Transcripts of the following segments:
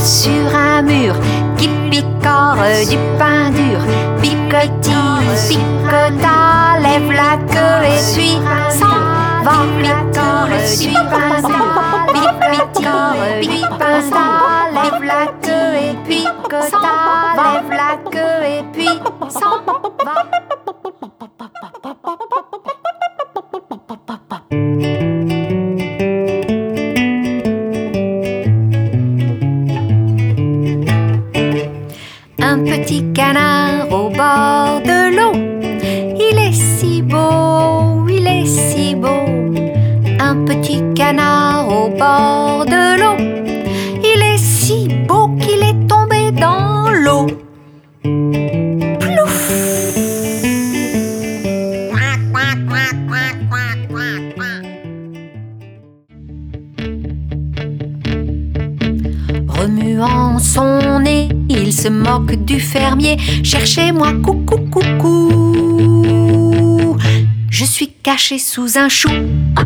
sur un mur, qui picore du pain dur. Picotille, picota, lève la queue et puis s'en va. Picore du pain dur, picotille, picota, lève la queue et puis s'en va. Lève la queue et puis s'en va. Un petit canard au bord de l'eau, il est si beau, il est si beau. Un petit canard au bord de l'eau, il est si beau qu'il est tombé dans l'eau. Plouf! Remuant son nez, il se moque du fermier. Cherchez-moi, coucou, coucou. Je suis caché sous un chou.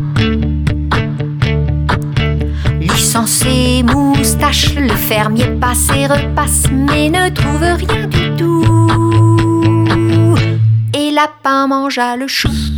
Lissant ses moustaches, le fermier passe et repasse, mais ne trouve rien du tout. Et Lapin mangea le chou.